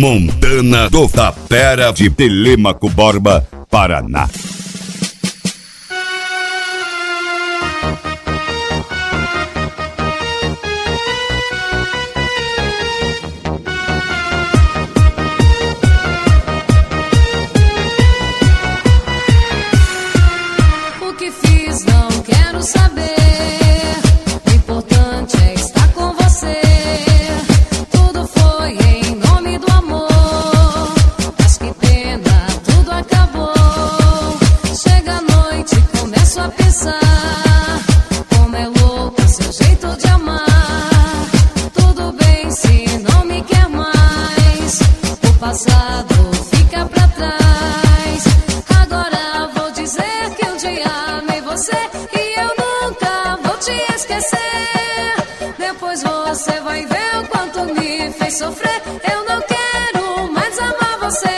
Montana do Tapera de Telêmaco Borba, Paraná. O que fiz não quero saber. O importante é estar com você. Tudo foi em nome do amor, mas que pena, tudo acabou. Chega a noite e começo a pensar como é louco seu jeito de amar. Tudo bem se não me quer mais, o passado fica pra trás. Agora vou dizer que um dia amei você e eu nunca vou te esquecer. Depois você vai ver o quanto me fez sofrer. Eu não quero mais amar você.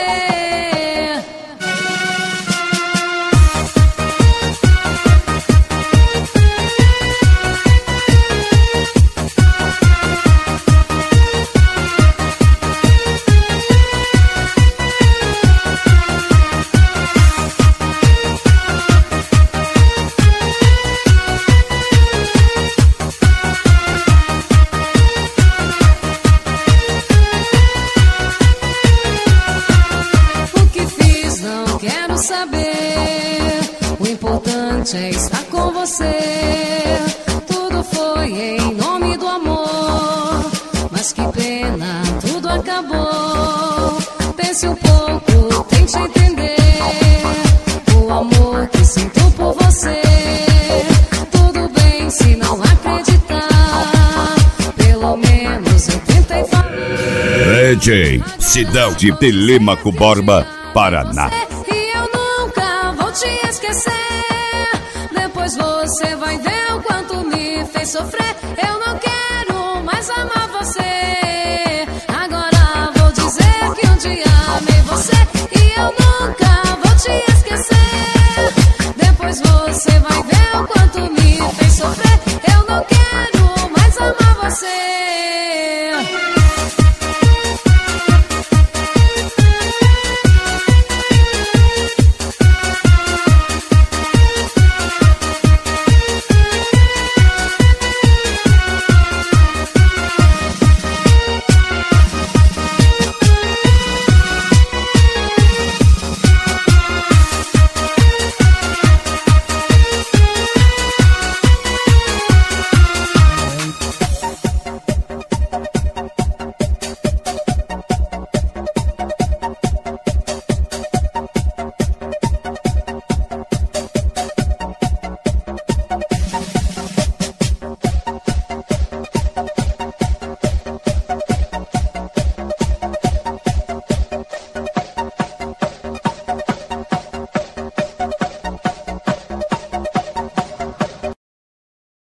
O que fiz não quero saber. O importante é estar com você. Tudo foi em nome do amor, mas que pena, tudo acabou. Pense um pouco, tente entender o amor que sinto por você. Tudo bem se não acreditar, pelo menos eu tentei falar. DJ Sidão de Telêmaco Borba, Paraná. E eu nunca vou te esquecer. Depois você vai ver o quanto me fez sofrer. Eu não quero mais amar você. Agora vou dizer que um dia amei você e eu nunca vou te esquecer.